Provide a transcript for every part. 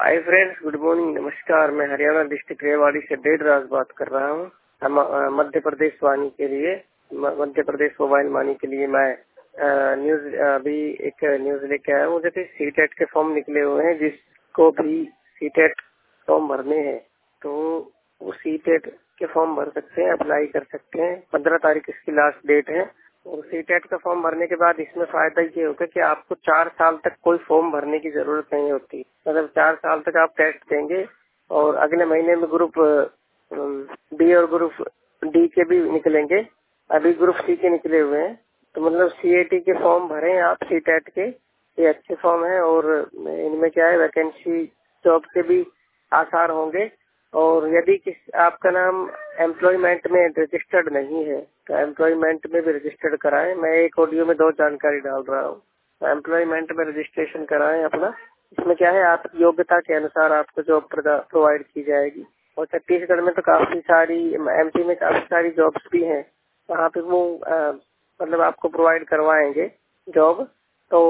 Hi friends, good morning, नमस्कार। मैं Haryana district Rewari से डेढ़ राज बात कर रहा हूँ। हम मध्य प्रदेश वाणी के लिए, मध्य प्रदेश मोबाइल वाणी के लिए मैं न्यूज अभी एक न्यूज लेके आया हूँ। जैसे सीटेट के फॉर्म निकले हुए हैं, जिसको भी सीटेट फॉर्म भरने हैं तो वो सीटेट के फॉर्म भर सकते हैं, अप्लाई कर सकते हैं। 15 तारीख इसकी लास्ट डेट है। और सीटेट का फॉर्म भरने के बाद इसमें फायदा ये होगा कि आपको 4 साल तक कोई फॉर्म भरने की जरूरत नहीं होती। मतलब 4 साल तक आप टेस्ट देंगे और अगले महीने में ग्रुप बी और ग्रुप डी के भी निकलेंगे। अभी ग्रुप सी के निकले हुए हैं, तो मतलब सीएटी के फॉर्म भरें आप सीटेट के। ये अच्छे फॉर्म है और इनमें क्या है, वैकेंसी जॉब के भी आसार होंगे। और यदि आपका नाम एम्प्लॉयमेंट में रजिस्टर्ड नहीं है तो एम्प्लॉयमेंट में भी रजिस्टर्ड कराएं। मैं एक ऑडियो में 2 जानकारी डाल रहा हूँ। तो एम्प्लॉयमेंट में रजिस्ट्रेशन कराएं अपना। इसमें क्या है, आप योग्यता के अनुसार आपको जॉब प्रोवाइड की जाएगी। और छत्तीसगढ़ में तो काफी सारी, एमपी में काफी सारी जॉब्स भी हैं, वहाँ पे वो मतलब आपको प्रोवाइड करवाएंगे जॉब। तो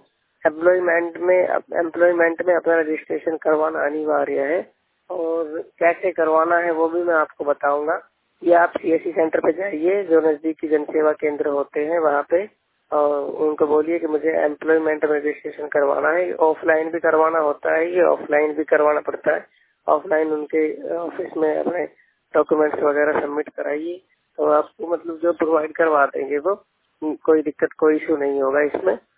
एम्प्लॉयमेंट में अपना रजिस्ट्रेशन करवाना अनिवार्य है। और कैसे करवाना है वो भी मैं आपको बताऊंगा। ये आप सीएससी सेंटर पे जाइए, जो नजदीकी जनसेवा केंद्र होते हैं वहाँ पे, और उनको बोलिए कि मुझे एम्प्लॉयमेंट में रजिस्ट्रेशन करवाना है। ऑफलाइन भी करवाना होता है, ये ऑफलाइन भी करवाना पड़ता है। ऑफलाइन उनके ऑफिस में अपने डॉक्यूमेंट्स वगैरह सबमिट कराइए, तो आपको मतलब जो प्रोवाइड करवा देंगे वो, कोई दिक्कत कोई इशू नहीं होगा इसमें।